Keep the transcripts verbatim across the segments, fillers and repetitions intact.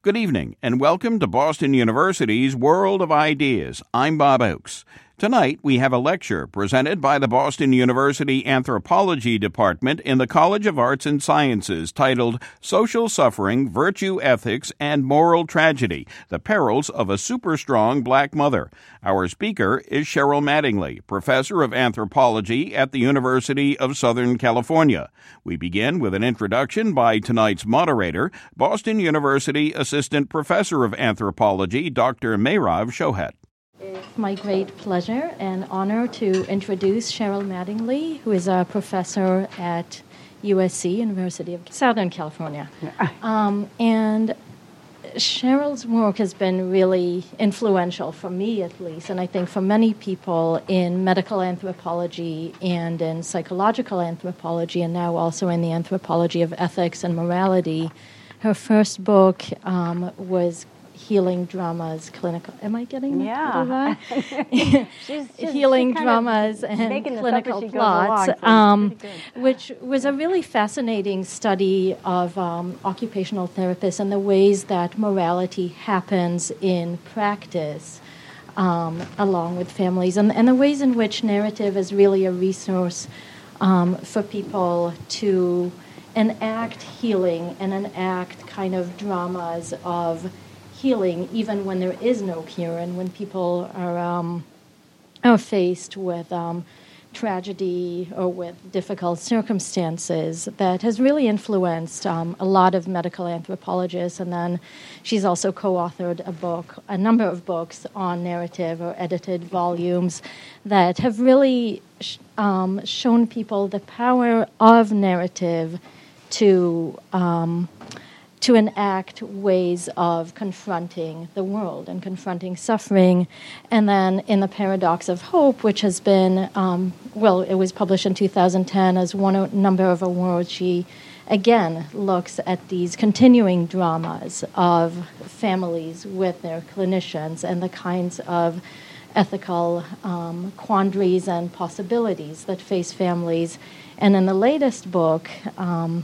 Good evening, and welcome to Boston University's World of Ideas. I'm Bob Oakes. Tonight, we have a lecture presented by the Boston University Anthropology Department in the College of Arts and Sciences titled Social Suffering, Virtue Ethics, and Moral Tragedy, The Perils of a Super-Strong Black Mother. Our speaker is Cheryl Mattingly, Professor of Anthropology at the University of Southern California. We begin with an introduction by tonight's moderator, Boston University Assistant Professor of Anthropology, Doctor Mehrav Shohet. It's my great pleasure and honor to introduce Cheryl Mattingly, who is a professor at U S C, University of Southern California. Um, and Cheryl's work has been really influential, for me at least, and I think for many people in medical anthropology and in psychological anthropology, and now also in the anthropology of ethics and morality. Her first book um, was Healing Dramas, Clinical... Am I getting yeah. that? she's, she's, Healing she's Dramas and Clinical Plots, along, so um, which was a really fascinating study of um, occupational therapists and the ways that morality happens in practice um, along with families, and, and the ways in which narrative is really a resource um, for people to enact healing and enact kind of dramas of healing, even when there is no cure, and when people are um, are faced with um, tragedy or with difficult circumstances, that has really influenced um, a lot of medical anthropologists. And then she's also co-authored a book, a number of books on narrative or edited volumes that have really sh- um, shown people the power of narrative to um, to enact ways of confronting the world and confronting suffering. And then in The Paradox of Hope, which has been, um, well, it was published in two thousand ten as one o- number of awards, she again looks at these continuing dramas of families with their clinicians and the kinds of ethical um, quandaries and possibilities that face families. And in the latest book, um,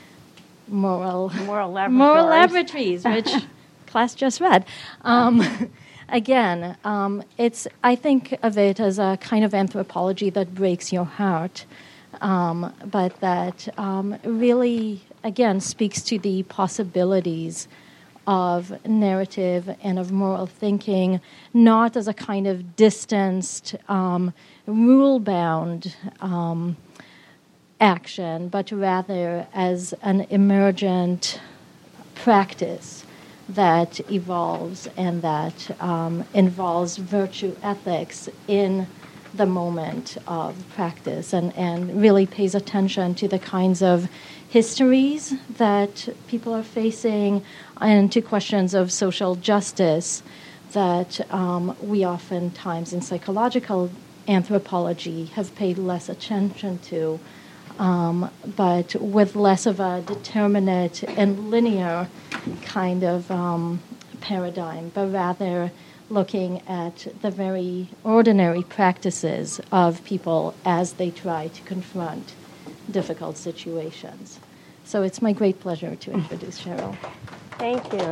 Moral, moral laboratories, moral laboratories which class just read. Um, again, um, it's I think of it as a kind of anthropology that breaks your heart, um, but that um, really, again, speaks to the possibilities of narrative and of moral thinking, not as a kind of distanced, um, rule-bound um action, but rather as an emergent practice that evolves and that um, involves virtue ethics in the moment of practice, and, and really pays attention to the kinds of histories that people are facing and to questions of social justice that um, we oftentimes in psychological anthropology have paid less attention to. Um, but with less of a determinate and linear kind of um, paradigm, but rather looking at the very ordinary practices of people as they try to confront difficult situations. So it's my great pleasure to introduce Cheryl. Thank you.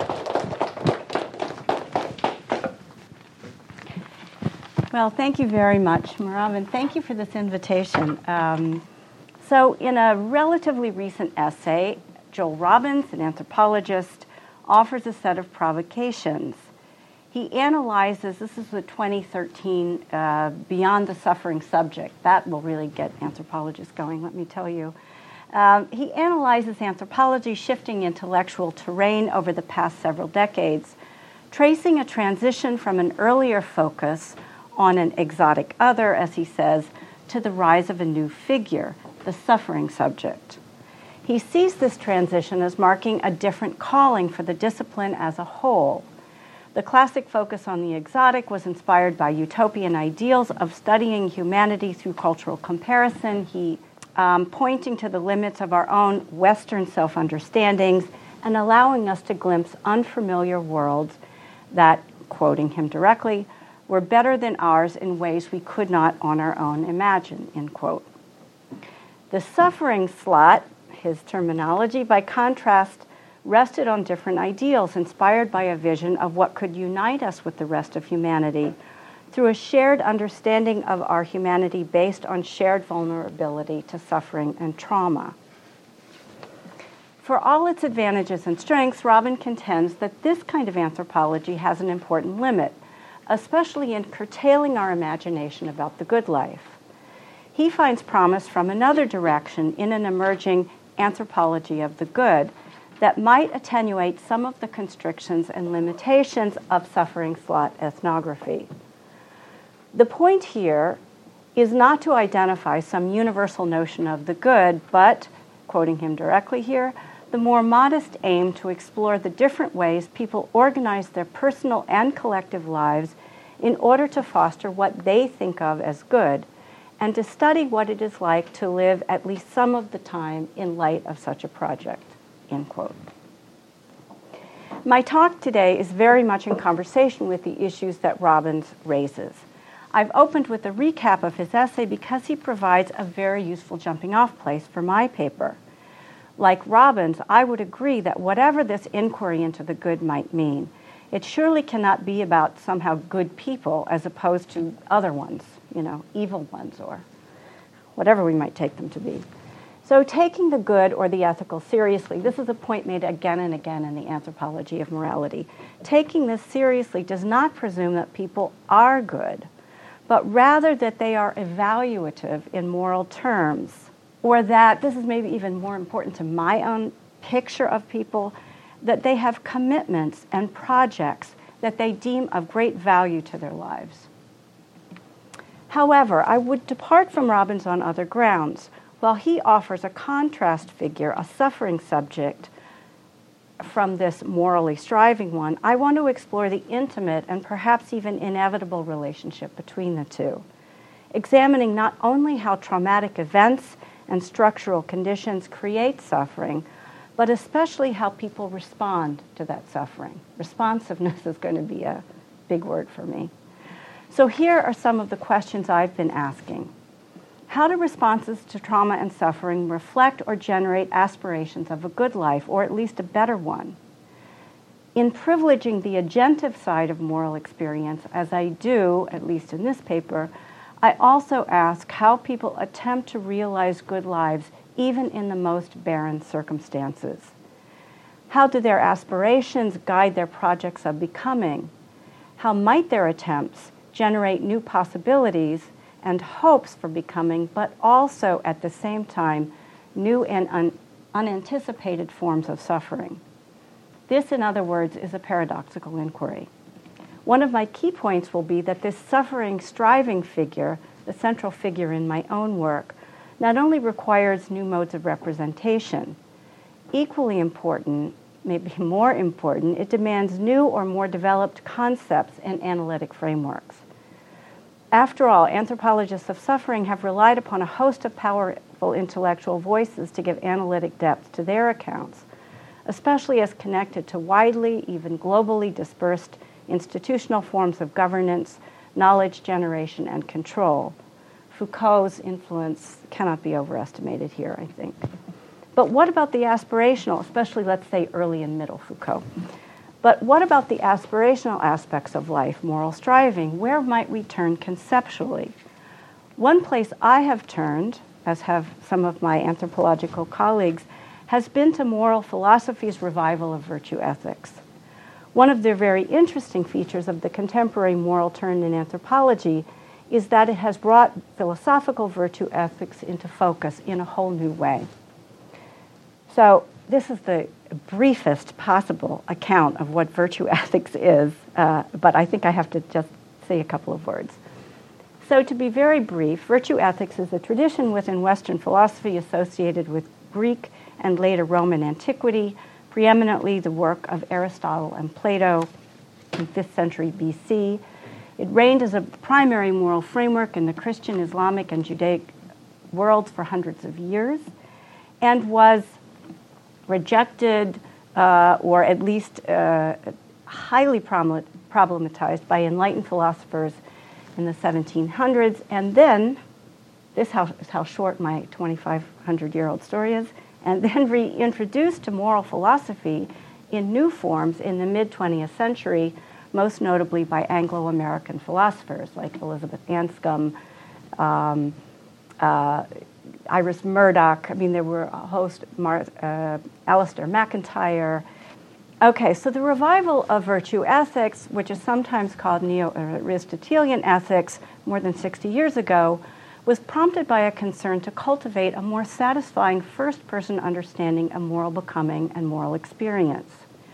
Well, thank you very much, Mehrav, and thank you for this invitation. Um, So in a relatively recent essay, Joel Robbins, an anthropologist, offers a set of provocations. He analyzes, this is the twenty thirteen uh, Beyond the Suffering Subject. That will really get anthropologists going, let me tell you. Um, he analyzes anthropology's shifting intellectual terrain over the past several decades, tracing a transition from an earlier focus on an exotic other, as he says, to the rise of a new figure, the suffering subject. He sees this transition as marking a different calling for the discipline as a whole. The classic focus on the exotic was inspired by utopian ideals of studying humanity through cultural comparison, he um, pointing to the limits of our own Western self-understandings and allowing us to glimpse unfamiliar worlds that, quoting him directly, were better than ours in ways we could not on our own imagine, end quote. The suffering slot, his terminology, by contrast, rested on different ideals inspired by a vision of what could unite us with the rest of humanity through a shared understanding of our humanity based on shared vulnerability to suffering and trauma. For all its advantages and strengths, Robin contends that this kind of anthropology has an important limit, especially in curtailing our imagination about the good life. He finds promise from another direction in an emerging anthropology of the good that might attenuate some of the constrictions and limitations of suffering slot ethnography. The point here is not to identify some universal notion of the good, but, quoting him directly here, the more modest aim to explore the different ways people organize their personal and collective lives in order to foster what they think of as good, and to study what it is like to live at least some of the time in light of such a project, end quote. My talk today is very much in conversation with the issues that Robbins raises. I've opened with a recap of his essay because he provides a very useful jumping-off place for my paper. Like Robbins, I would agree that whatever this inquiry into the good might mean, it surely cannot be about somehow good people as opposed to other ones, you know, evil ones or whatever we might take them to be. So taking the good or the ethical seriously, this is a point made again and again in the anthropology of morality. Taking this seriously does not presume that people are good, but rather that they are evaluative in moral terms, or that, this is maybe even more important to my own picture of people, that they have commitments and projects that they deem of great value to their lives. However, I would depart from Robbins on other grounds. While he offers a contrast figure, a suffering subject, from this morally striving one, I want to explore the intimate and perhaps even inevitable relationship between the two, examining not only how traumatic events and structural conditions create suffering, but especially how people respond to that suffering. Responsiveness is going to be a big word for me. So here are some of the questions I've been asking. How do responses to trauma and suffering reflect or generate aspirations of a good life, or at least a better one? In privileging the agentive side of moral experience, as I do, at least in this paper, I also ask how people attempt to realize good lives even in the most barren circumstances. How do their aspirations guide their projects of becoming? How might their attempts generate new possibilities and hopes for becoming, but also at the same time, new and un- unanticipated forms of suffering? This, in other words, is a paradoxical inquiry. One of my key points will be that this suffering, striving figure, the central figure in my own work, not only requires new modes of representation, equally important, maybe more important, it demands new or more developed concepts and analytic frameworks. After all, anthropologists of suffering have relied upon a host of powerful intellectual voices to give analytic depth to their accounts, especially as connected to widely, even globally dispersed institutional forms of governance, knowledge generation, and control. Foucault's influence cannot be overestimated here, I think. But what about the aspirational, especially, let's say, early and middle Foucault? But what about the aspirational aspects of life, moral striving? Where might we turn conceptually? One place I have turned, as have some of my anthropological colleagues, has been to moral philosophy's revival of virtue ethics. One of the very interesting features of the contemporary moral turn in anthropology is that it has brought philosophical virtue ethics into focus in a whole new way. So this is the briefest possible account of what virtue ethics is, uh, but I think I have to just say a couple of words. So to be very brief, virtue ethics is a tradition within Western philosophy associated with Greek and later Roman antiquity, preeminently the work of Aristotle and Plato in fifth century B C. It reigned as a primary moral framework in the Christian, Islamic, and Judaic worlds for hundreds of years, and was rejected uh, or at least uh, highly problem- problematized by enlightened philosophers in the seventeen hundreds. And then, this how, is how short my twenty-five hundred year old story is, and then reintroduced to moral philosophy in new forms in the mid-twentieth century, most notably by Anglo-American philosophers like Elizabeth Anscombe, um, uh, Iris Murdoch. I mean, there were a host, Mar- uh, Alistair MacIntyre. Okay, so the revival of virtue ethics, which is sometimes called Neo-Aristotelian ethics, more than sixty years ago, was prompted by a concern to cultivate a more satisfying first-person understanding of moral becoming and moral experience.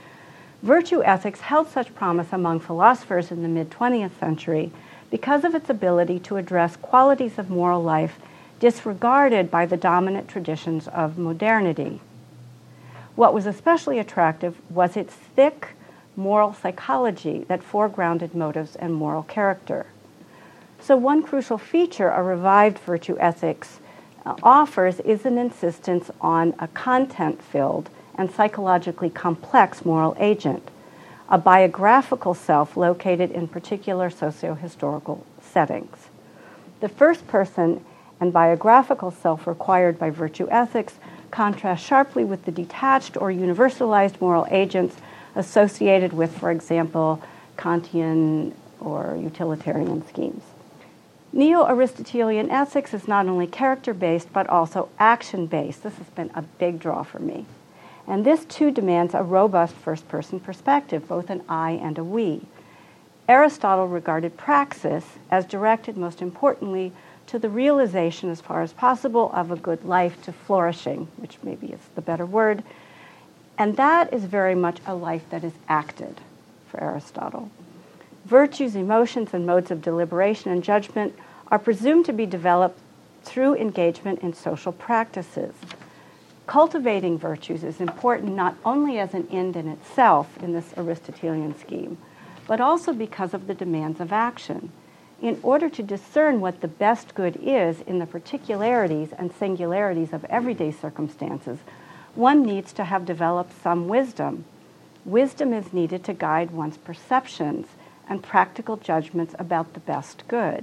Virtue ethics held such promise among philosophers in the mid-twentieth century because of its ability to address qualities of moral life disregarded by the dominant traditions of modernity. What was especially attractive was its thick moral psychology that foregrounded motives and moral character. So one crucial feature a revived virtue ethics uh, offers is an insistence on a content-filled and psychologically complex moral agent, a biographical self located in particular socio-historical settings. The first person and biographical self required by virtue ethics contrast sharply with the detached or universalized moral agents associated with, for example, Kantian or utilitarian schemes. Neo-Aristotelian ethics is not only character-based but also action-based. This has been a big draw for me. And this too demands a robust first-person perspective, both an I and a we. Aristotle regarded praxis as directed, most importantly, to the realization as far as possible of a good life, to flourishing, which maybe is the better word. And that is very much a life that is acted for Aristotle. Virtues, emotions, and modes of deliberation and judgment are presumed to be developed through engagement in social practices. Cultivating virtues is important not only as an end in itself in this Aristotelian scheme, but also because of the demands of action. In order to discern what the best good is in the particularities and singularities of everyday circumstances, one needs to have developed some wisdom. Wisdom is needed to guide one's perceptions and practical judgments about the best good.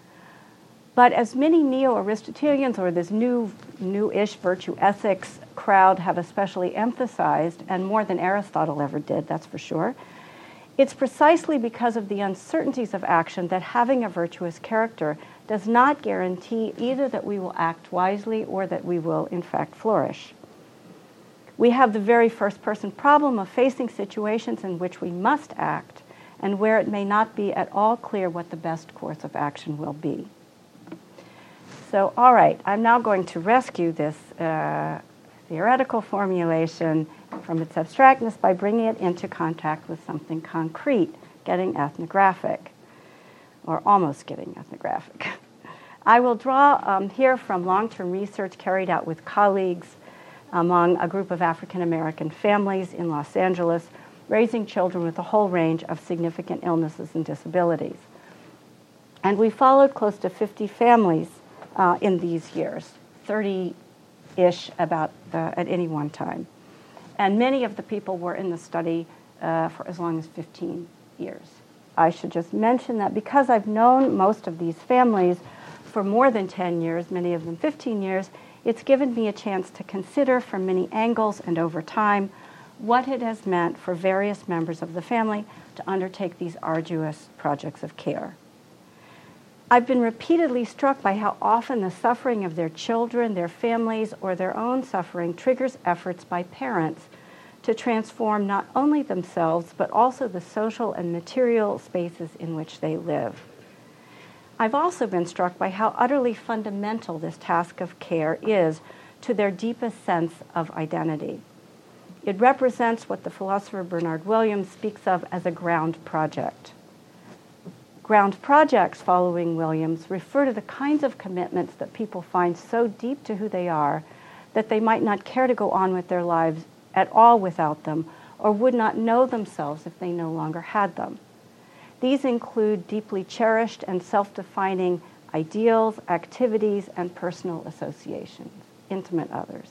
But as many neo-Aristotelians or this new, new-ish virtue ethics crowd have especially emphasized, and more than Aristotle ever did, that's for sure, it's precisely because of the uncertainties of action that having a virtuous character does not guarantee either that we will act wisely or that we will, in fact, flourish. We have the very first-person problem of facing situations in which we must act and where it may not be at all clear what the best course of action will be. So, all right, I'm now going to rescue this uh, theoretical formulation from its abstractness by bringing it into contact with something concrete, getting ethnographic, or almost getting ethnographic. I will draw um, here from long-term research carried out with colleagues among a group of African American families in Los Angeles, raising children with a whole range of significant illnesses and disabilities. And we followed close to fifty families uh, in these years, thirty-ish about uh, at any one time. And many of the people were in the study uh, for as long as fifteen years. I should just mention that because I've known most of these families for more than ten years, many of them fifteen years, it's given me a chance to consider from many angles and over time what it has meant for various members of the family to undertake these arduous projects of care. I've been repeatedly struck by how often the suffering of their children, their families, or their own suffering triggers efforts by parents to transform not only themselves, but also the social and material spaces in which they live. I've also been struck by how utterly fundamental this task of care is to their deepest sense of identity. It represents what the philosopher Bernard Williams speaks of as a ground project. Ground projects, following Williams, refer to the kinds of commitments that people find so deep to who they are that they might not care to go on with their lives at all without them, or would not know themselves if they no longer had them. These include deeply cherished and self-defining ideals, activities, and personal associations, intimate others.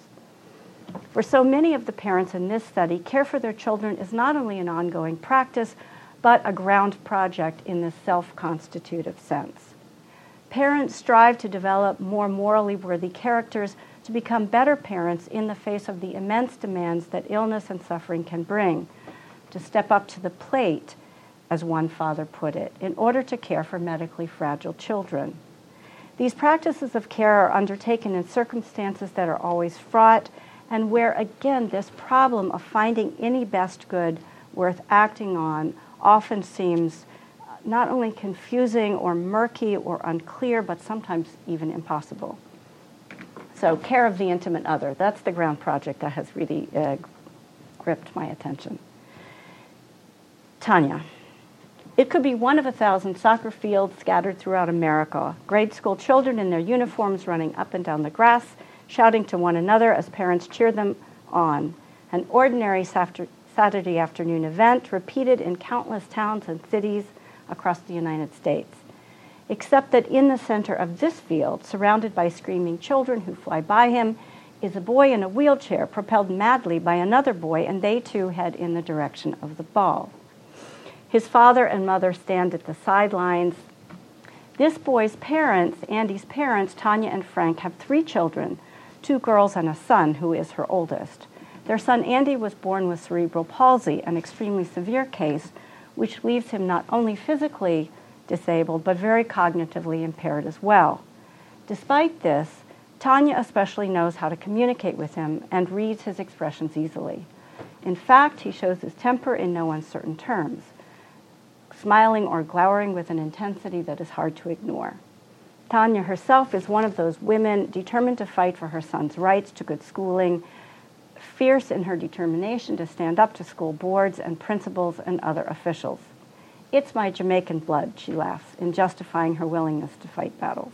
For so many of the parents in this study, care for their children is not only an ongoing practice, but a ground project in the self-constitutive sense. Parents strive to develop more morally worthy characters to become better parents in the face of the immense demands that illness and suffering can bring, to step up to the plate, as one father put it, in order to care for medically fragile children. These practices of care are undertaken in circumstances that are always fraught, and where, again, this problem of finding any best good worth acting on often seems not only confusing or murky or unclear, but sometimes even impossible. So, care of the intimate other, that's the ground project that has really uh, gripped my attention. Tanya. It could be one of a thousand soccer fields scattered throughout America, grade school children in their uniforms running up and down the grass, shouting to one another as parents cheer them on. An ordinary Saturday afternoon event repeated in countless towns and cities across the United States. Except that in the center of this field, surrounded by screaming children who fly by him, is a boy in a wheelchair propelled madly by another boy, and they too head in the direction of the ball. His father and mother stand at the sidelines. This boy's parents, Andy's parents, Tanya and Frank, have three children, two girls and a son, who is her oldest. Their son Andy was born with cerebral palsy, an extremely severe case, which leaves him not only physically disabled, but very cognitively impaired as well. Despite this, Tanya especially knows how to communicate with him and reads his expressions easily. In fact, he shows his temper in no uncertain terms, smiling or glowering with an intensity that is hard to ignore. Tanya herself is one of those women determined to fight for her son's rights to good schooling, fierce in her determination to stand up to school boards and principals and other officials. It's my Jamaican blood, she laughs, in justifying her willingness to fight battles.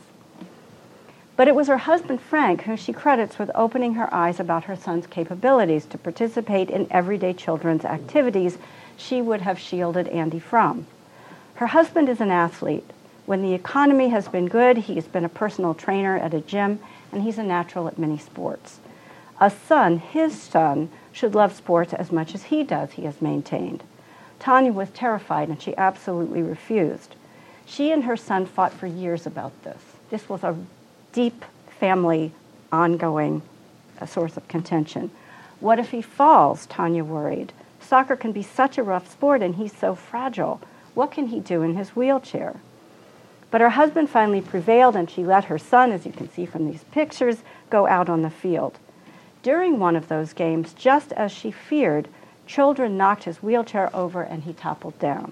But it was her husband, Frank, who she credits with opening her eyes about her son's capabilities to participate in everyday children's activities she would have shielded Andy from. Her husband is an athlete. When the economy has been good, he has been a personal trainer at a gym, and he's a natural at many sports. A son, his son, should love sports as much as he does, he has maintained. Tanya was terrified, and she absolutely refused. She and her son fought for years about this. This was a deep family, ongoing uh, source of contention. What if he falls, Tanya worried. Soccer can be such a rough sport, and he's so fragile. What can he do in his wheelchair? But her husband finally prevailed, and she let her son, as you can see from these pictures, go out on the field. During one of those games, just as she feared, children knocked his wheelchair over and he toppled down.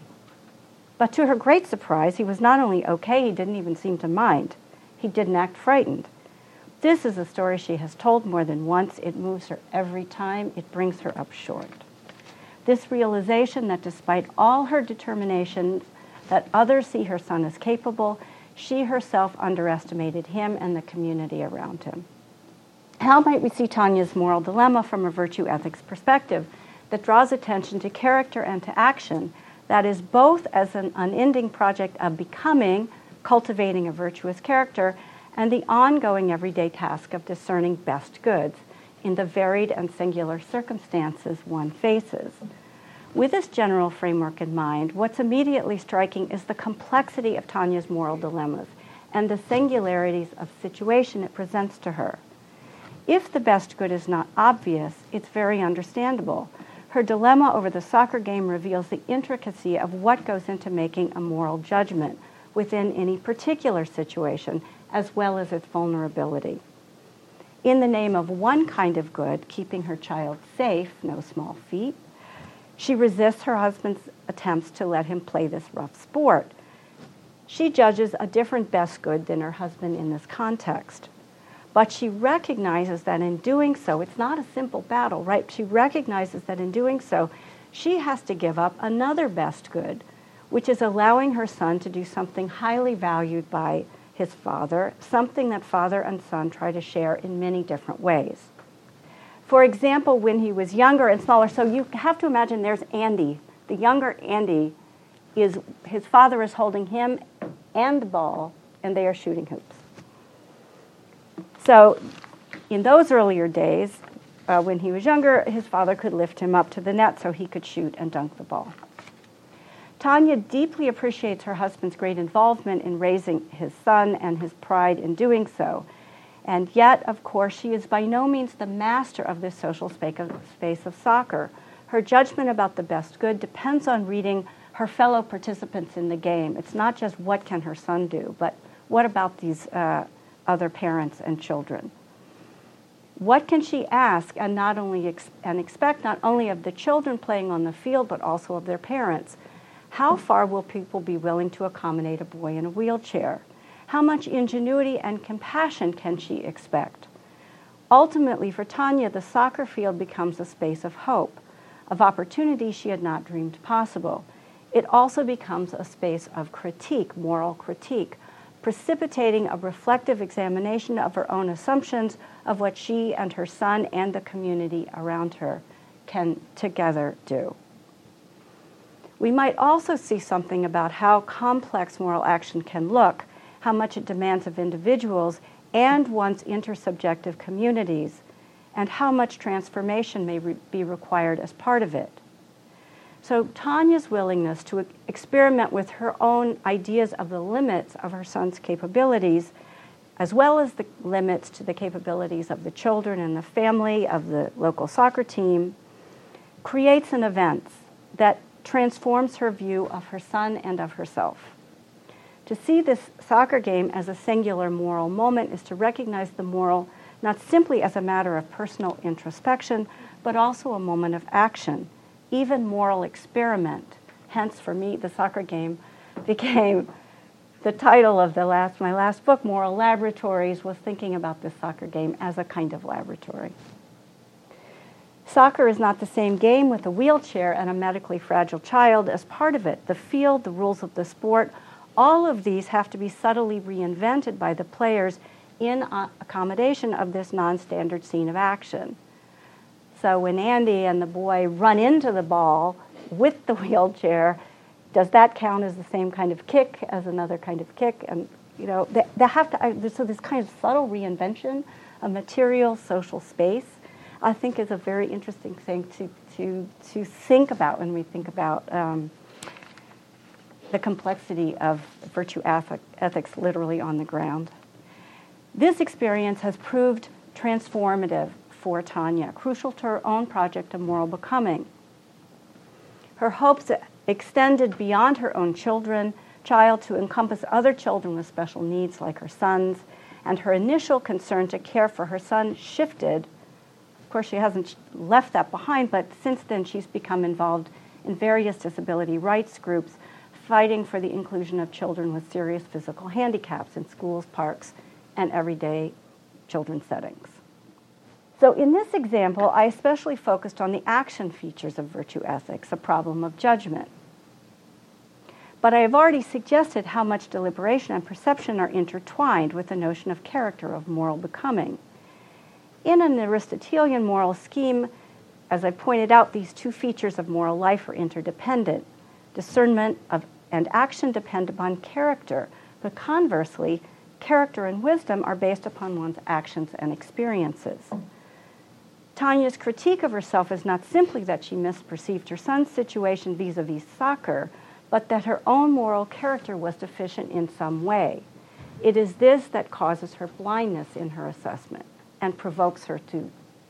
But to her great surprise, he was not only okay, he didn't even seem to mind. He didn't act frightened. This is a story she has told more than once. It moves her every time. It brings her up short. This realization that despite all her determinations that others see her son as capable, she herself underestimated him and the community around him. How might we see Tanya's moral dilemma from a virtue ethics perspective that draws attention to character and to action, that is both as an unending project of becoming, cultivating a virtuous character, and the ongoing everyday task of discerning best goods in the varied and singular circumstances one faces. With this general framework in mind, what's immediately striking is the complexity of Tanya's moral dilemmas and the singularities of situation it presents to her. If the best good is not obvious, it's very understandable. Her dilemma over the soccer game reveals the intricacy of what goes into making a moral judgment within any particular situation, as well as its vulnerability. In the name of one kind of good, keeping her child safe, no small feat, she resists her husband's attempts to let him play this rough sport. She judges a different best good than her husband in this context. But she recognizes that in doing so, it's not a simple battle, right? She recognizes that in doing so, she has to give up another best good, which is allowing her son to do something highly valued by his father, something that father and son try to share in many different ways. For example, when he was younger and smaller, so you have to imagine there's Andy. The younger Andy, is his father is holding him and the ball, and they are shooting hoops. So in those earlier days, uh, when he was younger, his father could lift him up to the net so he could shoot and dunk the ball. Tanya deeply appreciates her husband's great involvement in raising his son and his pride in doing so. And yet, of course, she is by no means the master of this social space of soccer. Her judgment about the best good depends on reading her fellow participants in the game. It's not just what can her son do, but what about these uh, other parents and children? What can she ask and not only ex- and expect not only of the children playing on the field, but also of their parents? How far will people be willing to accommodate a boy in a wheelchair? How much ingenuity and compassion can she expect? Ultimately, for Tanya, the soccer field becomes a space of hope, of opportunity she had not dreamed possible. It also becomes a space of critique, moral critique, precipitating a reflective examination of her own assumptions of what she and her son and the community around her can together do. We might also see something about how complex moral action can look, how much it demands of individuals and one's intersubjective communities, and how much transformation may re- be required as part of it. So Tanya's willingness to experiment with her own ideas of the limits of her son's capabilities, as well as the limits to the capabilities of the children and the family of the local soccer team, creates an event that transforms her view of her son and of herself. To see this soccer game as a singular moral moment is to recognize the moral not simply as a matter of personal introspection, but also a moment of action, even moral experiment. Hence, for me, the soccer game became the title of the last my last book, Moral Laboratories, was thinking about this soccer game as a kind of laboratory. Soccer is not the same game with a wheelchair and a medically fragile child as part of it. The field, the rules of the sport, all of these have to be subtly reinvented by the players in accommodation of this non-standard scene of action. So when Andy and the boy run into the ball with the wheelchair, does that count as the same kind of kick as another kind of kick? And you know, they, they have to. So this kind of subtle reinvention of material social space, I think, is a very interesting thing to to to think about when we think about um, the complexity of virtue ethic, ethics literally on the ground. This experience has proved transformative for Tanya, crucial to her own project of moral becoming. Her hopes extended beyond her own children, child to encompass other children with special needs like her sons, and her initial concern to care for her son shifted. Of course, she hasn't left that behind, but since then she's become involved in various disability rights groups, fighting for the inclusion of children with serious physical handicaps in schools, parks, and everyday children's settings. So in this example, I especially focused on the action features of virtue ethics, a problem of judgment. But I have already suggested how much deliberation and perception are intertwined with the notion of character, of moral becoming. In an Aristotelian moral scheme, as I pointed out, these two features of moral life are interdependent. Discernment of, and action depend upon character, but conversely, character and wisdom are based upon one's actions and experiences. Tanya's critique of herself is not simply that she misperceived her son's situation vis-a-vis soccer, but that her own moral character was deficient in some way. It is this that causes her blindness in her assessment and provokes her to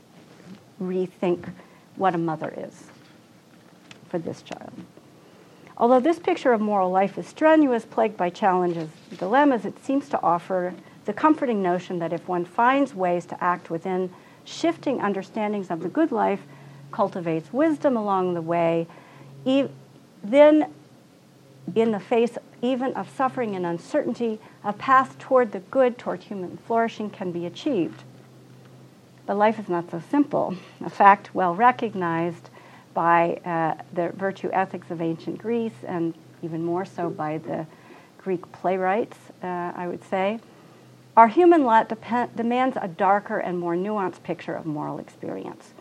rethink what a mother is for this child. Although this picture of moral life is strenuous, plagued by challenges and dilemmas, it seems to offer the comforting notion that if one finds ways to act within shifting understandings of the good life, cultivates wisdom along the way, e- then in the face even of suffering and uncertainty, a path toward the good, toward human flourishing can be achieved. But life is not so simple, a fact well recognized by uh, the virtue ethics of ancient Greece, and even more so by the Greek playwrights, uh, I would say. Our human lot dep- demands a darker and more nuanced picture of moral experience.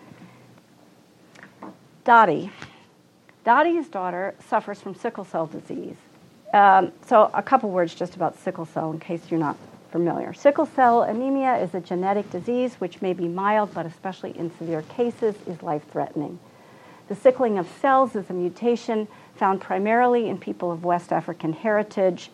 Dottie. Dottie's daughter suffers from sickle cell disease. Um, so a couple words just about sickle cell in case you're not familiar. Sickle cell anemia is a genetic disease which may be mild, but especially in severe cases is life-threatening. The sickling of cells is a mutation found primarily in people of West African heritage,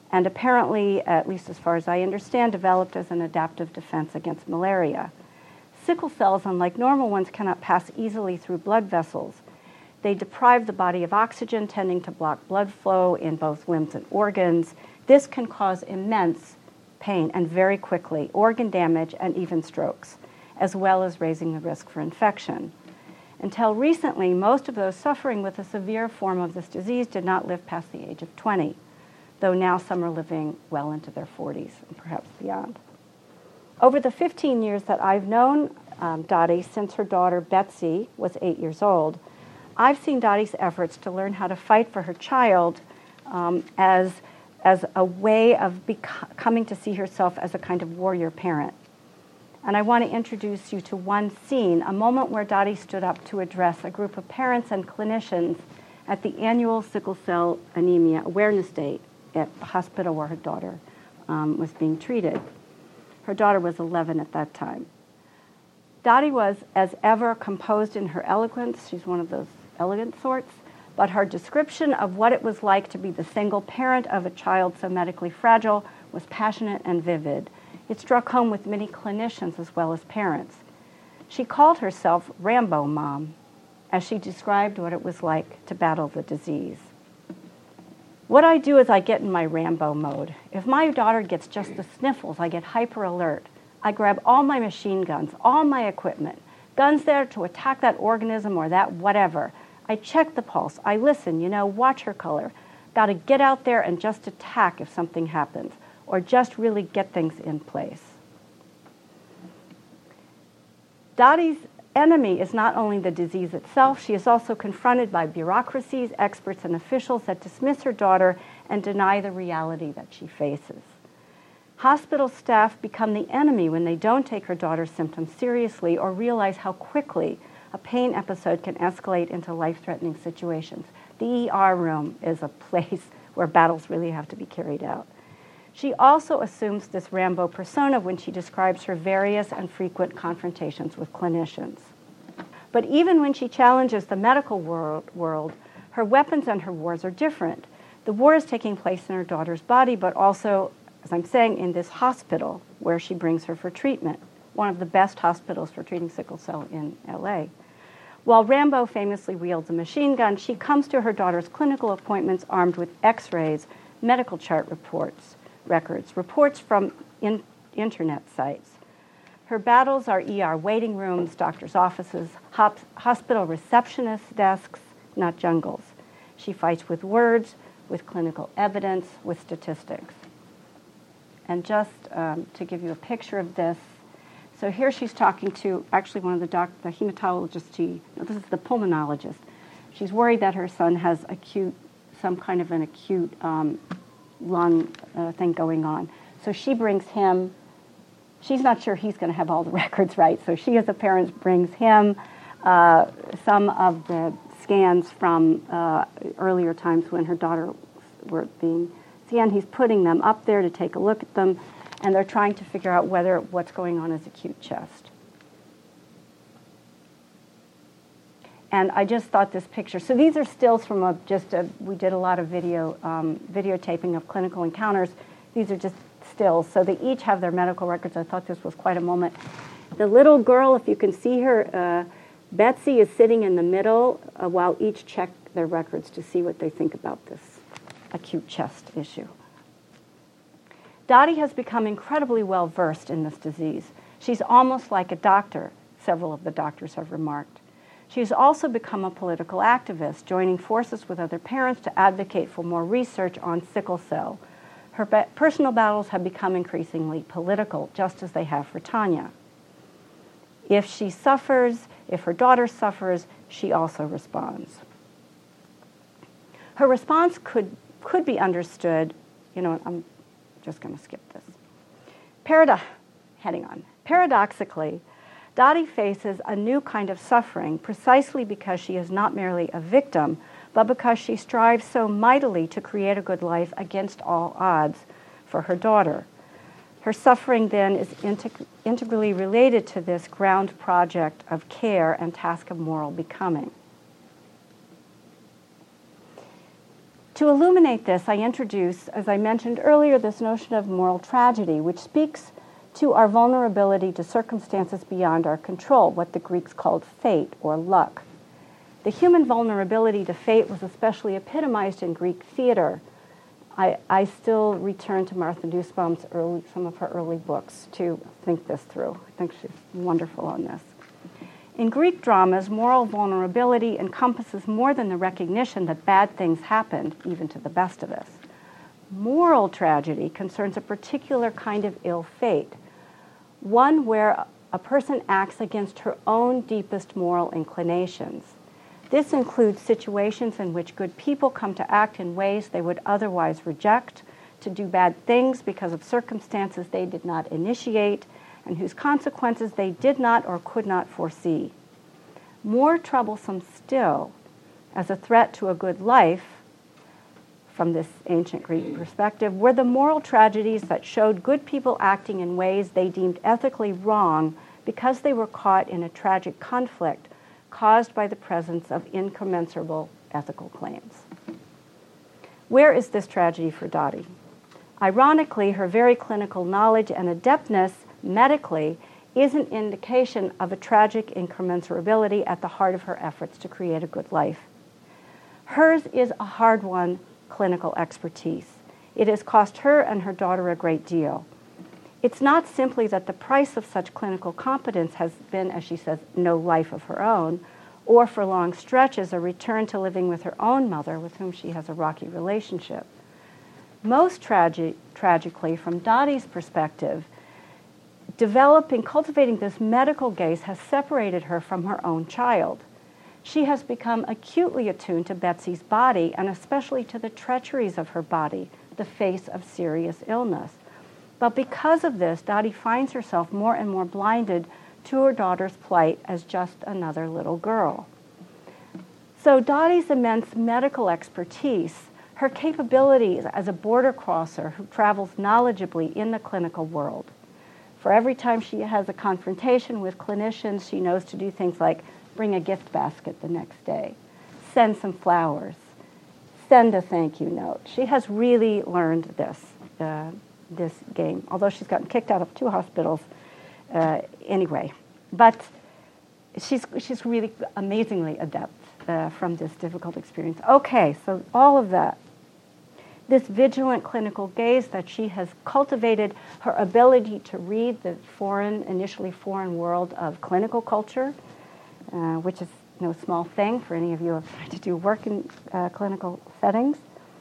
and apparently, at least as far as I understand, developed as an adaptive defense against malaria. Sickle cells, unlike normal ones, cannot pass easily through blood vessels. They deprive the body of oxygen, tending to block blood flow in both limbs and organs. This can cause immense pain and very quickly, organ damage and even strokes, as well as raising the risk for infection. Until recently, most of those suffering with a severe form of this disease did not live past the age of twenty, though now some are living well into their forties and perhaps beyond. Over the fifteen years that I've known um, Dottie, since her daughter Betsy was eight years old, I've seen Dottie's efforts to learn how to fight for her child um, as, as a way of bec- coming to see herself as a kind of warrior parent. And I want to introduce you to one scene, a moment where Dottie stood up to address a group of parents and clinicians at the annual Sickle Cell Anemia Awareness Day at the hospital where her daughter um, was being treated. Her daughter was eleven at that time. Dottie was, as ever, composed in her eloquence. She's one of those elegant sorts. But her description of what it was like to be the single parent of a child so medically fragile was passionate and vivid. It struck home with many clinicians as well as parents. She called herself Rambo Mom, as she described what it was like to battle the disease. What I do is I get in my Rambo mode. If my daughter gets just the sniffles, I get hyper alert. I grab all my machine guns, all my equipment, guns there to attack that organism or that whatever. I check the pulse. I listen, you know, watch her color. Got to get out there and just attack if something happens, or just really get things in place. Dottie's enemy is not only the disease itself, she is also confronted by bureaucracies, experts, and officials that dismiss her daughter and deny the reality that she faces. Hospital staff become the enemy when they don't take her daughter's symptoms seriously or realize how quickly a pain episode can escalate into life-threatening situations. The E R room is a place where battles really have to be carried out. She also assumes this Rambo persona when she describes her various and frequent confrontations with clinicians. But even when she challenges the medical world, world, her weapons and her wars are different. The war is taking place in her daughter's body, but also, as I'm saying, in this hospital where she brings her for treatment, one of the best hospitals for treating sickle cell in L A. While Rambo famously wields a machine gun, she comes to her daughter's clinical appointments armed with x-rays, medical chart reports, records, reports from in, internet sites. Her battles are E R waiting rooms, doctors' offices, hop, hospital receptionist desks, not jungles. She fights with words, with clinical evidence, with statistics. And just um, to give you a picture of this, so here she's talking to actually one of the doc, the hematologist, she, no, this is the pulmonologist. She's worried that her son has acute, some kind of an acute um, lung uh, thing going on. So she brings him, she's not sure he's going to have all the records right, so she as a parent brings him uh, some of the scans from uh, earlier times when her daughter were being scanned. He's putting them up there to take a look at them, and they're trying to figure out whether what's going on is acute chest. And I just thought this picture, so these are stills from a, just a, we did a lot of video, um, videotaping of clinical encounters. These are just stills, so they each have their medical records. I thought this was quite a moment. The little girl, if you can see her, uh, Betsy is sitting in the middle uh, while each check their records to see what they think about this acute chest issue. Dottie has become incredibly well versed in this disease. She's almost like a doctor, several of the doctors have remarked. She's also become a political activist, joining forces with other parents to advocate for more research on sickle cell. Her be- personal battles have become increasingly political, just as they have for Tanya. If she suffers, if her daughter suffers, she also responds. Her response could, could be understood, you know, I'm just going to skip this. Parado- heading on. Paradoxically, Dottie faces a new kind of suffering precisely because she is not merely a victim, but because she strives so mightily to create a good life against all odds for her daughter. Her suffering then is integ- integrally related to this ground project of care and task of moral becoming. To illuminate this, I introduce, as I mentioned earlier, this notion of moral tragedy, which speaks to our vulnerability to circumstances beyond our control, what the Greeks called fate or luck. The human vulnerability to fate was especially epitomized in Greek theater. I, I still return to Martha Nussbaum's early, some of her early books to think this through. I think she's wonderful on this. In Greek dramas, moral vulnerability encompasses more than the recognition that bad things happened, even to the best of us. Moral tragedy concerns a particular kind of ill fate, one where a person acts against her own deepest moral inclinations. This includes situations in which good people come to act in ways they would otherwise reject, to do bad things because of circumstances they did not initiate, and whose consequences they did not or could not foresee. More troublesome still, as a threat to a good life, from this ancient Greek perspective, were the moral tragedies that showed good people acting in ways they deemed ethically wrong because they were caught in a tragic conflict caused by the presence of incommensurable ethical claims. Where is this tragedy for Dottie? Ironically, her very clinical knowledge and adeptness medically is an indication of a tragic incommensurability at the heart of her efforts to create a good life. Hers is a hard-won clinical expertise. It has cost her and her daughter a great deal. It's not simply that the price of such clinical competence has been, as she says, no life of her own, or for long stretches a return to living with her own mother, with whom she has a rocky relationship. Most tragi- tragically, from Dottie's perspective, developing, cultivating this medical gaze has separated her from her own child. She has become acutely attuned to Betsy's body, and especially to the treacheries of her body, the face of serious illness. But because of this, Dottie finds herself more and more blinded to her daughter's plight as just another little girl. So Dottie's immense medical expertise, her capabilities as a border crosser who travels knowledgeably in the clinical world. For every time she has a confrontation with clinicians, she knows to do things like bring a gift basket the next day, send some flowers, send a thank you note. She has really learned this, uh, this game, although she's gotten kicked out of two hospitals uh, anyway. But she's, she's really amazingly adept uh, from this difficult experience. Okay, so all of that. This vigilant clinical gaze that she has cultivated, her ability to read the foreign, initially foreign world of clinical culture, uh, which is no small thing for any of you who have tried to do work in uh, clinical settings.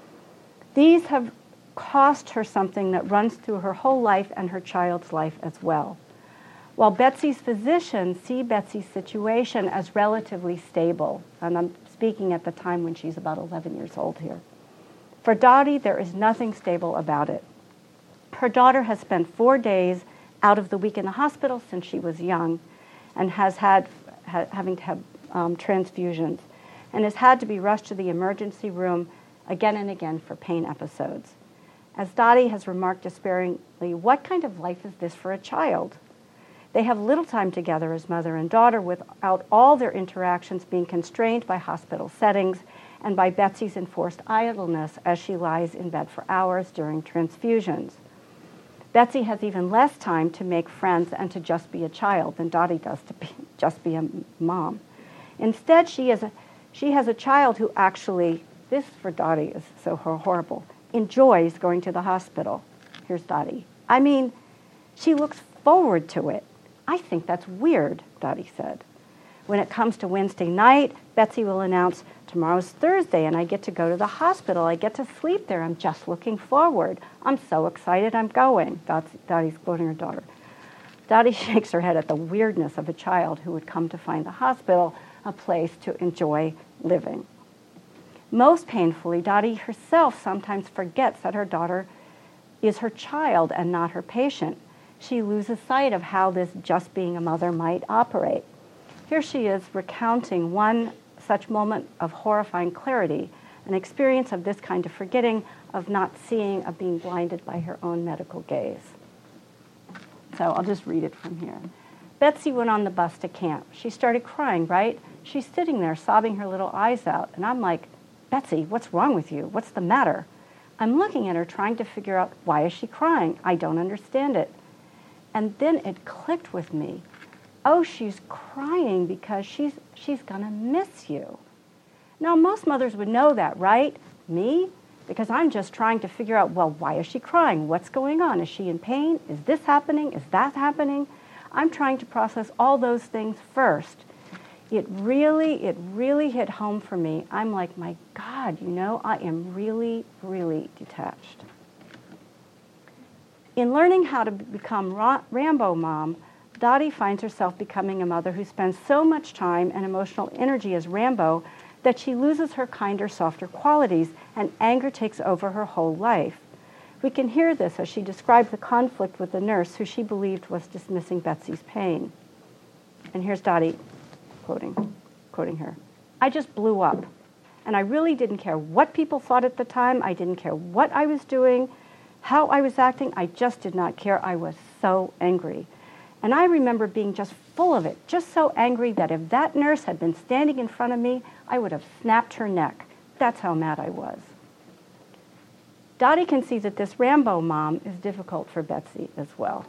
These have cost her something that runs through her whole life and her child's life as well. While Betsy's physicians see Betsy's situation as relatively stable, and I'm speaking at the time when she's about eleven years old here, for Dottie, there is nothing stable about it. Her daughter has spent four days out of the week in the hospital since she was young, and has had ha, having to have um, transfusions, and has had to be rushed to the emergency room again and again for pain episodes. As Dottie has remarked despairingly, what kind of life is this for a child? They have little time together as mother and daughter without all their interactions being constrained by hospital settings and by Betsy's enforced idleness as she lies in bed for hours during transfusions. Betsy has even less time to make friends and to just be a child than Dottie does to be, just be a mom. Instead, she, is a, she has a child who actually, this for Dottie is so horrible, enjoys going to the hospital. Here's Dottie. I mean, she looks forward to it. I think that's weird, Dottie said. When it comes to Wednesday night, Betsy will announce, tomorrow's Thursday and I get to go to the hospital. I get to sleep there. I'm just looking forward. I'm so excited I'm going. Dottie's quoting her daughter. Dottie shakes her head at the weirdness of a child who would come to find the hospital a place to enjoy living. Most painfully, Dottie herself sometimes forgets that her daughter is her child and not her patient. She loses sight of how this just being a mother might operate. Here she is recounting one such moment of horrifying clarity, an experience of this kind of forgetting, of not seeing, of being blinded by her own medical gaze. So I'll just read it from here. Betsy went on the bus to camp. She started crying, right? She's sitting there sobbing her little eyes out. And I'm like, Betsy, what's wrong with you? What's the matter? I'm looking at her trying to figure out, why is she crying? I don't understand it. And then it clicked with me. Oh, she's crying because she's, she's gonna miss you. Now, most mothers would know that, right? Me? Because I'm just trying to figure out, well, why is she crying? What's going on? Is she in pain? Is this happening? Is that happening? I'm trying to process all those things first. It really, it really hit home for me. I'm like, my God, you know, I am really, really detached. In learning how to become Ra- Rambo mom, Dottie finds herself becoming a mother who spends so much time and emotional energy as Rambo that she loses her kinder, softer qualities, and anger takes over her whole life. We can hear this as she describes the conflict with the nurse who she believed was dismissing Betsy's pain. And here's Dottie quoting, quoting her. I just blew up, and I really didn't care what people thought at the time. I didn't care what I was doing, how I was acting. I just did not care. I was so angry. And I remember being just full of it, just so angry that if that nurse had been standing in front of me, I would have snapped her neck. That's how mad I was. Dottie can see that this Rambo mom is difficult for Betsy as well.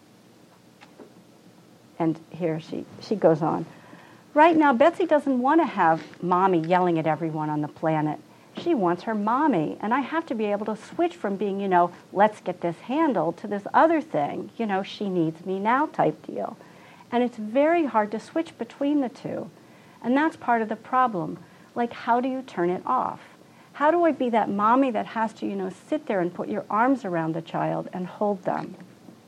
And here she, she goes on. Right now, Betsy doesn't want to have mommy yelling at everyone on the planet. She wants her mommy. And I have to be able to switch from being, you know, let's get this handled, to this other thing, you know, she needs me now type deal. And it's very hard to switch between the two. And that's part of the problem. Like, how do you turn it off? How do I be that mommy that has to, you know, sit there and put your arms around the child and hold them?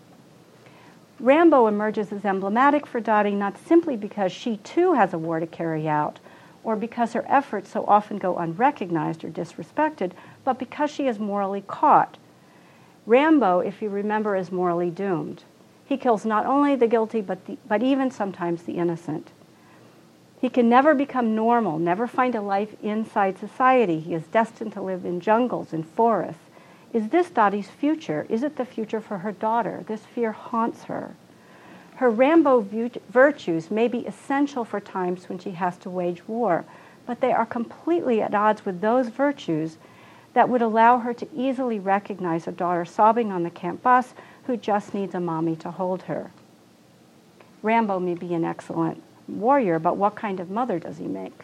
Rambo emerges as emblematic for Dottie not simply because she too has a war to carry out, or because her efforts so often go unrecognized or disrespected, but because she is morally caught. Rambo, if you remember, is morally doomed. He kills not only the guilty, but, the, but even sometimes the innocent. He can never become normal, never find a life inside society. He is destined to live in jungles and forests. Is this Dottie's future? Is it the future for her daughter? This fear haunts her. Her Rambo virtues may be essential for times when she has to wage war, but they are completely at odds with those virtues that would allow her to easily recognize a daughter sobbing on the camp bus who just needs a mommy to hold her. Rambo may be an excellent warrior, but what kind of mother does he make?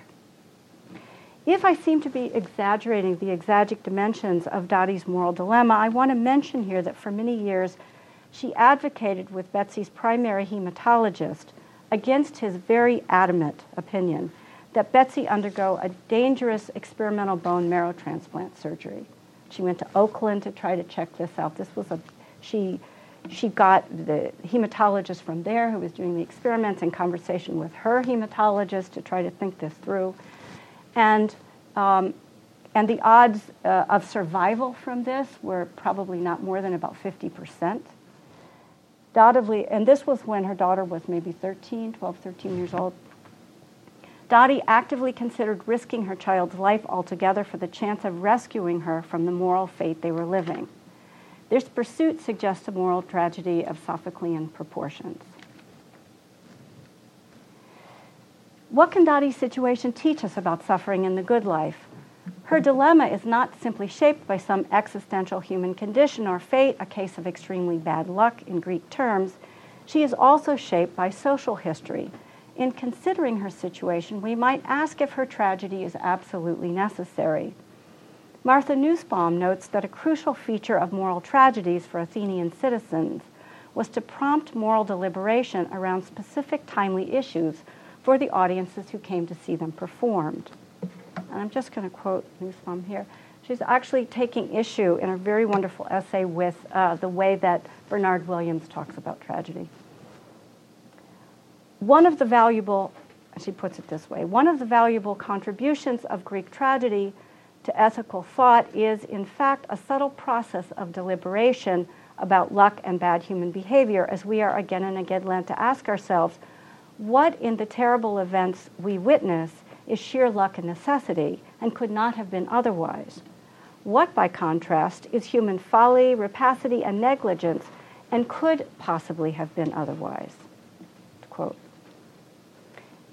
If I seem to be exaggerating the exaggerated dimensions of Dottie's moral dilemma, I want to mention here that for many years she advocated with Betsy's primary hematologist against his very adamant opinion that Betsy undergo a dangerous experimental bone marrow transplant surgery. She went to Oakland to try to check this out. This was a, she, she got the hematologist from there who was doing the experiments in conversation with her hematologist to try to think this through. And, um, and the odds uh, of survival from this were probably not more than about fifty percent. Undoubtedly, and this was when her daughter was maybe thirteen, twelve, thirteen years old. Dottie actively considered risking her child's life altogether for the chance of rescuing her from the moral fate they were living. This pursuit suggests a moral tragedy of Sophoclean proportions. What can Dottie's situation teach us about suffering in the good life? Her dilemma is not simply shaped by some existential human condition or fate, a case of extremely bad luck in Greek terms. She is also shaped by social history. In considering her situation, we might ask if her tragedy is absolutely necessary. Martha Nussbaum notes that a crucial feature of moral tragedies for Athenian citizens was to prompt moral deliberation around specific timely issues for the audiences who came to see them performed. And I'm just going to quote Nussbaum here. She's actually taking issue in a very wonderful essay with uh, the way that Bernard Williams talks about tragedy. One of the valuable, she puts it this way, one of the valuable contributions of Greek tragedy to ethical thought is, in fact, a subtle process of deliberation about luck and bad human behavior, as we are again and again led to ask ourselves, what in the terrible events we witness is sheer luck and necessity and could not have been otherwise? What, by contrast, is human folly, rapacity, and negligence and could possibly have been otherwise? To quote.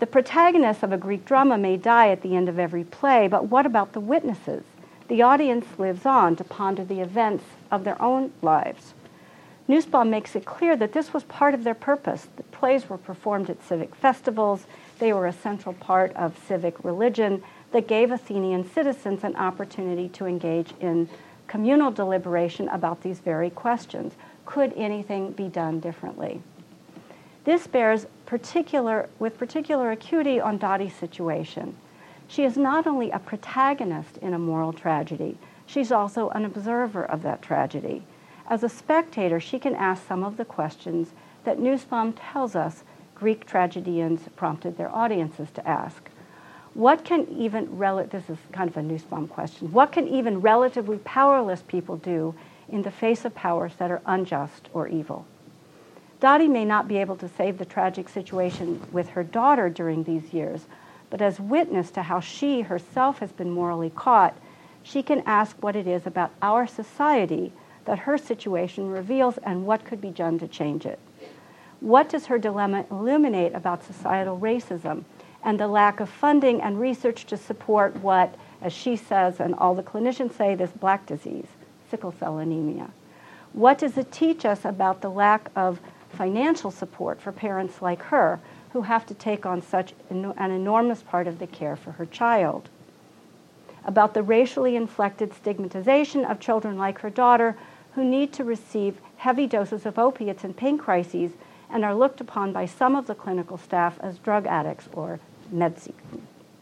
The protagonists of a Greek drama may die at the end of every play, but what about the witnesses? The audience lives on to ponder the events of their own lives. Nussbaum makes it clear that this was part of their purpose. The plays were performed at civic festivals. They were a central part of civic religion that gave Athenian citizens an opportunity to engage in communal deliberation about these very questions. Could anything be done differently? This bears particular, with particular acuity on Dottie's situation. She is not only a protagonist in a moral tragedy, she's also an observer of that tragedy. As a spectator, she can ask some of the questions that Nussbaum tells us Greek tragedians prompted their audiences to ask. What can even, rel- this is kind of a Nussbaum question, what can even relatively powerless people do in the face of powers that are unjust or evil? Dottie may not be able to save the tragic situation with her daughter during these years, but as witness to how she herself has been morally caught, she can ask what it is about our society that her situation reveals and what could be done to change it. What does her dilemma illuminate about societal racism and the lack of funding and research to support what, as she says and all the clinicians say, this black disease, sickle cell anemia? What does it teach us about the lack of financial support for parents like her who have to take on such an enormous part of the care for her child? About the racially inflected stigmatization of children like her daughter who need to receive heavy doses of opiates in pain crises and are looked upon by some of the clinical staff as drug addicts or med seekers.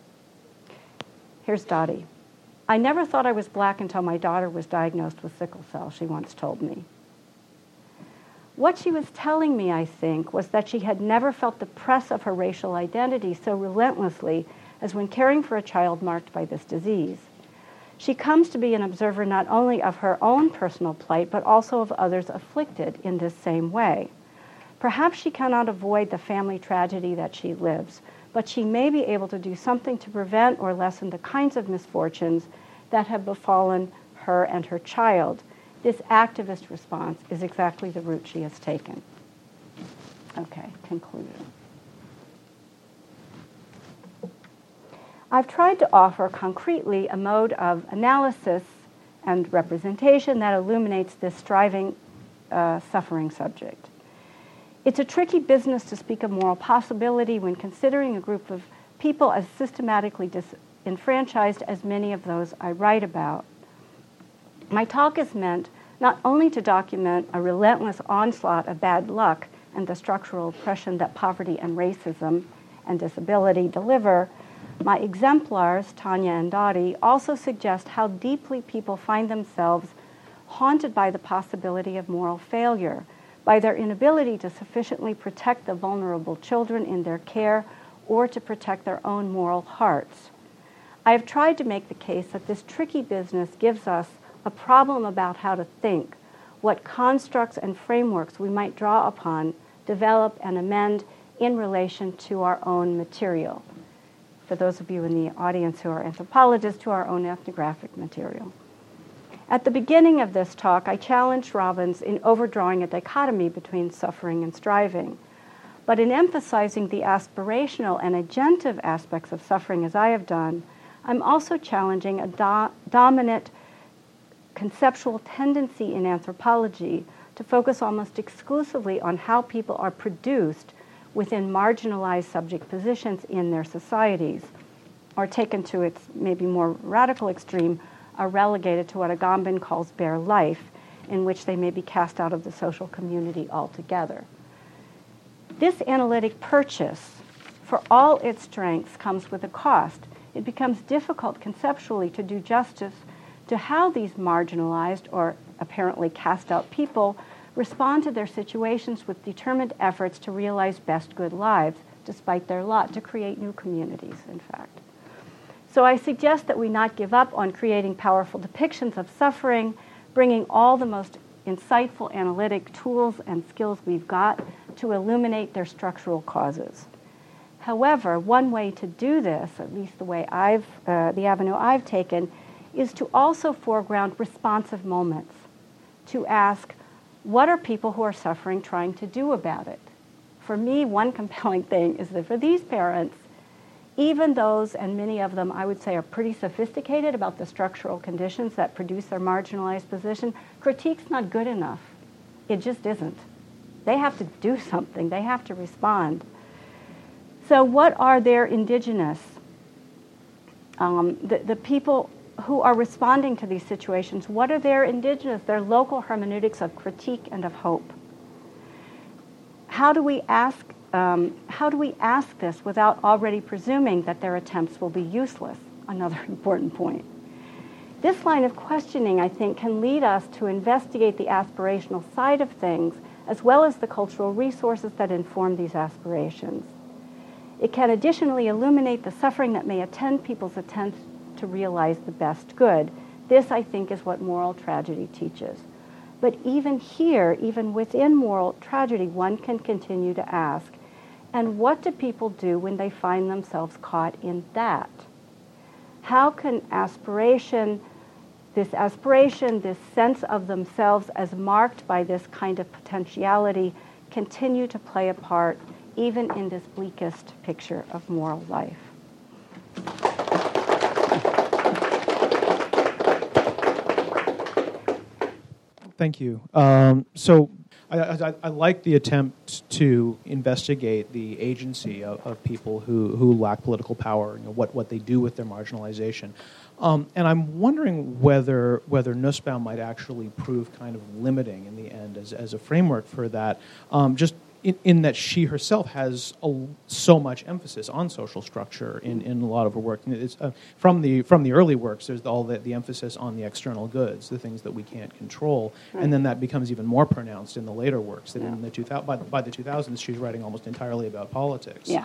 Here's Dottie. I never thought I was black until my daughter was diagnosed with sickle cell, she once told me. What she was telling me, I think, was that she had never felt the press of her racial identity so relentlessly as when caring for a child marked by this disease. She comes to be an observer not only of her own personal plight, but also of others afflicted in this same way. Perhaps she cannot avoid the family tragedy that she lives, but she may be able to do something to prevent or lessen the kinds of misfortunes that have befallen her and her child. This activist response is exactly the route she has taken. Okay, conclusion. I've tried to offer concretely a mode of analysis and representation that illuminates this striving, uh, suffering subject. It's a tricky business to speak of moral possibility when considering a group of people as systematically disenfranchised as many of those I write about. My talk is meant not only to document a relentless onslaught of bad luck and the structural oppression that poverty and racism and disability deliver, my exemplars, Tanya and Dottie, also suggest how deeply people find themselves haunted by the possibility of moral failure, by their inability to sufficiently protect the vulnerable children in their care or to protect their own moral hearts. I have tried to make the case that this tricky business gives us a problem about how to think, what constructs and frameworks we might draw upon, develop, and amend in relation to our own material. For those of you in the audience who are anthropologists, to our own ethnographic material. At the beginning of this talk, I challenged Robbins in overdrawing a dichotomy between suffering and striving. But in emphasizing the aspirational and agentive aspects of suffering as I have done, I'm also challenging a do- dominant conceptual tendency in anthropology to focus almost exclusively on how people are produced within marginalized subject positions in their societies, or taken to its maybe more radical extreme, are relegated to what Agamben calls bare life, in which they may be cast out of the social community altogether. This analytic purchase, for all its strengths, comes with a cost. It becomes difficult conceptually to do justice to how these marginalized or apparently cast out people respond to their situations with determined efforts to realize best good lives, despite their lot, to create new communities, in fact. So I suggest that we not give up on creating powerful depictions of suffering, bringing all the most insightful analytic tools and skills we've got to illuminate their structural causes. However, one way to do this, at least the way I've, uh, the avenue I've taken, is to also foreground responsive moments, to ask, what are people who are suffering trying to do about it? For me, one compelling thing is that for these parents, Even those, and many of them I would say are pretty sophisticated about the structural conditions that produce their marginalized position, critique's not good enough. It just isn't. They have to do something. They have to respond. So what are their indigenous, um, the, the people who are responding to these situations, what are their indigenous, their local hermeneutics of critique and of hope? How do we ask, um, how do we ask this without already presuming that their attempts will be useless? Another important point. This line of questioning, I think, can lead us to investigate the aspirational side of things as well as the cultural resources that inform these aspirations. It can additionally illuminate the suffering that may attend people's attempts to realize the best good. This, I think, is what moral tragedy teaches. But even here, even within moral tragedy, one can continue to ask, and what do people do when they find themselves caught in that? How can aspiration, this aspiration, this sense of themselves as marked by this kind of potentiality, continue to play a part even in this bleakest picture of moral life? Thank you. Um, so I, I, I like the attempt to investigate the agency of, of people who, who lack political power, you know, what, what they do with their marginalization. Um, and I'm wondering whether whether Nussbaum might actually prove kind of limiting in the end as, as a framework for that, um, just in, in that she herself has a, so much emphasis on social structure in, in a lot of her work. And it's, uh, from the from the early works, there's all the, the emphasis on the external goods, the things that we can't control, right. And then that becomes even more pronounced in the later works. That yeah. in the two thousand, by, by the two thousands, she's writing almost entirely about politics. Yeah.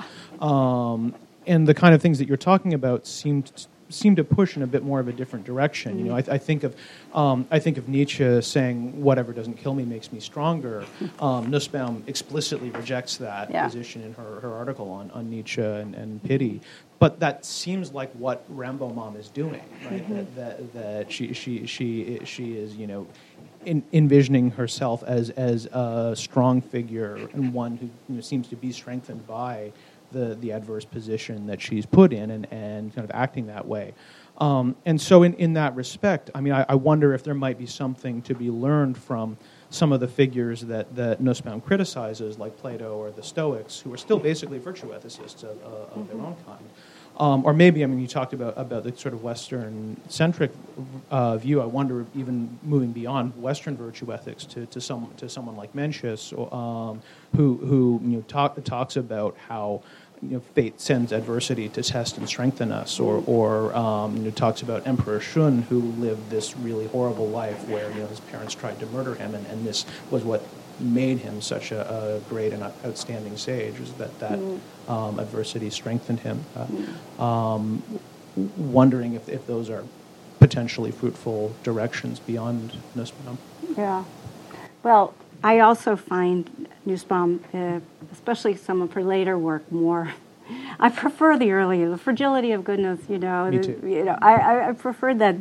Um, and the kind of things that you're talking about seemed to seem to push in a bit more of a different direction. Mm-hmm. You know, I, I think of, um, I think of Nietzsche saying, "Whatever doesn't kill me makes me stronger." Um, Nussbaum explicitly rejects that yeah. position in her, her article on, on Nietzsche and, and pity. But that seems like what Rambomam is doing, right? Mm-hmm. That, that that she she she she is, you know, in, envisioning herself as as a strong figure and one who, you know, seems to be strengthened by the the adverse position that she's put in, and, and kind of acting that way. Um, and so in, in that respect, I mean, I, I wonder if there might be something to be learned from some of the figures that, that Nussbaum criticizes, like Plato or the Stoics, who are still basically virtue ethicists of, uh, of mm-hmm. their own kind. Um, or maybe, I mean, you talked about, about the sort of Western-centric uh, view. I wonder, even moving beyond Western virtue ethics to, to some to someone like Mencius, um, who who you know talk, talks about how, you know, fate sends adversity to test and strengthen us, or or um, you know, talks about Emperor Shun, who lived this really horrible life where, you know, his parents tried to murder him, and, and this was what made him such a, a great and outstanding sage, is that that mm. um, adversity strengthened him. Uh, mm. um, wondering if, if those are potentially fruitful directions beyond Nussbaum. Yeah. Well, I also find Nussbaum, uh, especially some of her later work, more. I prefer the earlier, the Fragility of Goodness. You know, Me too. The, you know, I, I preferred that.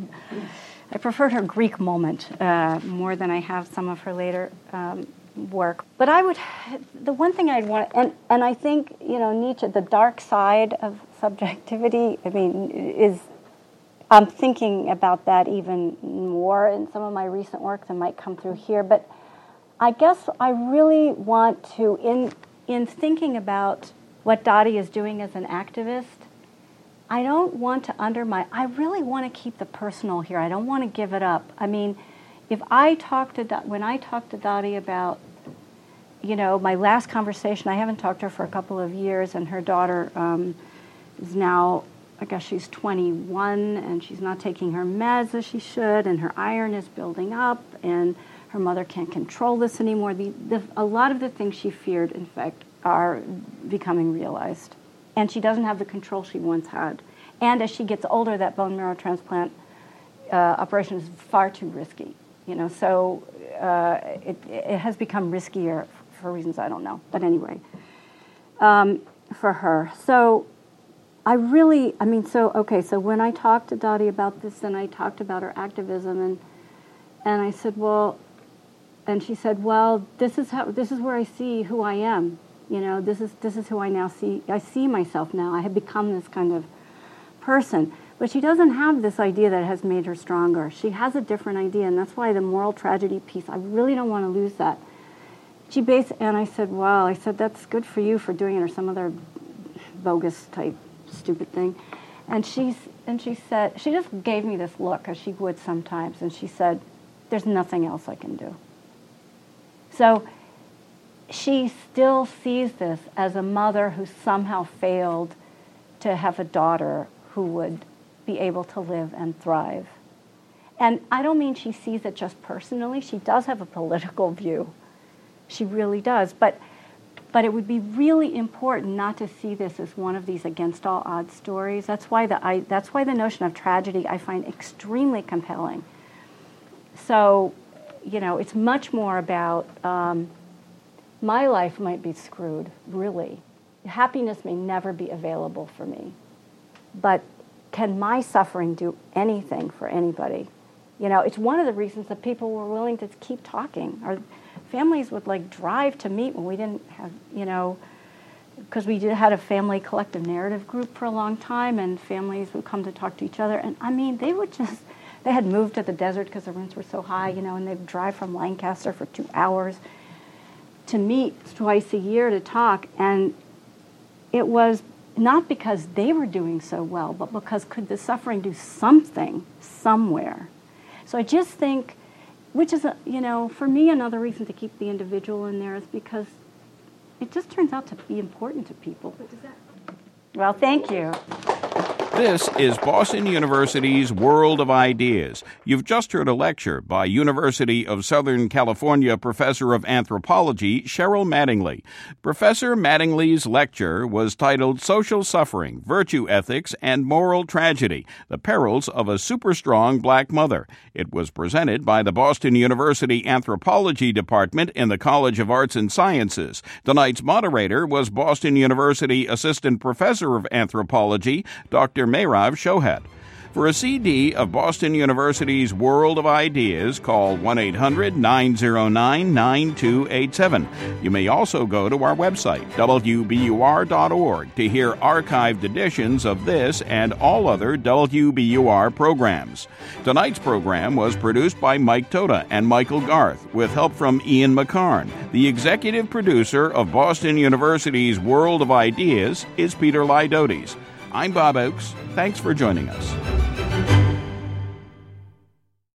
I preferred her Greek moment uh, more than I have some of her later um, work. But I would, the one thing I'd want, and and I think, you know, Nietzsche, the dark side of subjectivity, I mean, is. I'm thinking about that even more in some of my recent work that might come through here. But I guess I really want to, in in thinking about what Dottie is doing as an activist, I don't want to undermine, I really want to keep the personal here. I don't want to give it up. I mean, if I talk to, when I talk to Dottie about, you know, my last conversation, I haven't talked to her for a couple of years, and her daughter um, is now, I guess she's twenty-one, and she's not taking her meds as she should, and her iron is building up, and her mother can't control this anymore. The, the, a lot of the things she feared, in fact, are becoming realized. And she doesn't have the control she once had. And as she gets older, that bone marrow transplant uh, operation is far too risky. You know, so uh, it, it has become riskier for reasons I don't know. But anyway, um, for her. So I really, I mean, so, okay, so when I talked to Dottie about this, and I talked about her activism, and and I said, well, and she said, well, this is how, this is where I see who I am. You know, this is this is who I now see. I see myself now. I have become this kind of person. But she doesn't have this idea that has made her stronger. She has a different idea, and that's why the moral tragedy piece, I really don't want to lose that. She based, and I said, wow, I said, that's good for you for doing it, or some other bogus type stupid thing. And she's, and she said, she just gave me this look, as she would sometimes, and she said, there's nothing else I can do. So she still sees this as a mother who somehow failed to have a daughter who would be able to live and thrive. And I don't mean she sees it just personally. She does have a political view. She really does. But but it would be really important not to see this as one of these against all odds stories. That's why the I, that's why the notion of tragedy I find extremely compelling. So, you know, it's much more about um, my life might be screwed, really. Happiness may never be available for me. But can my suffering do anything for anybody? You know, it's one of the reasons that people were willing to keep talking. Or families would like drive to meet when we didn't have, you know, because we did had a family collective narrative group for a long time, and families would come to talk to each other. And I mean, they would just, they had moved to the desert because the rents were so high, you know, and they'd drive from Lancaster for two hours to meet twice a year to talk. And it was not because they were doing so well, but because could the suffering do something somewhere? So I just think, which is, a, you know, for me, another reason to keep the individual in there is because it just turns out to be important to people. Well, thank you. This is Boston University's World of Ideas. You've just heard a lecture by University of Southern California Professor of Anthropology, Cheryl Mattingly. Professor Mattingly's lecture was titled Social Suffering, Virtue Ethics, and Moral Tragedy, The Perils of a Super-Strong Black Mother. It was presented by the Boston University Anthropology Department in the College of Arts and Sciences. Tonight's moderator was Boston University Assistant Professor of Anthropology, Doctor Mehrav Shohat. For a C D of Boston University's World of Ideas, call one eight hundred nine oh nine nine two eight seven. You may also go to our website, W B U R dot org, to hear archived editions of this and all other W B U R programs. Tonight's program was produced by Mike Toda and Michael Garth, with help from Ian McCarn. The executive producer of Boston University's World of Ideas is Peter Lydotes. I'm Bob Oakes. Thanks for joining us.